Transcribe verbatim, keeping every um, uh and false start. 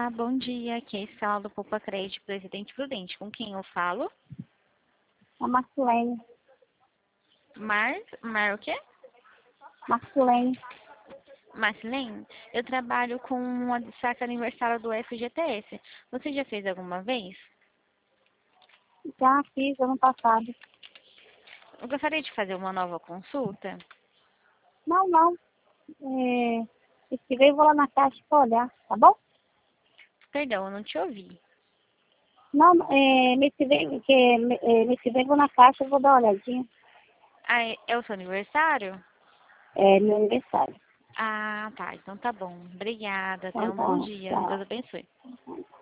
Olá, bom dia. Aqui é a Estela do Poupa Crédito, Presidente Prudente. Com quem eu falo? A Marcelene. Mar... Mar o quê? Marcelene. Marcelene? Eu trabalho com uma saca aniversário do F G T S. Você já fez alguma vez? Já fiz ano passado. Eu gostaria de fazer uma nova consulta. Não, não. É, se tiver, eu vou lá na caixa para olhar, tá bom? Perdão, eu não te ouvi. Não, é, mês que vem, que, é, mês que vem eu vou na caixa, eu vou dar uma olhadinha. Ah, é é o seu aniversário? É meu aniversário. Ah, tá. Então tá bom. Obrigada. Tenha Então um bom tá, dia. Deus tchau. abençoe.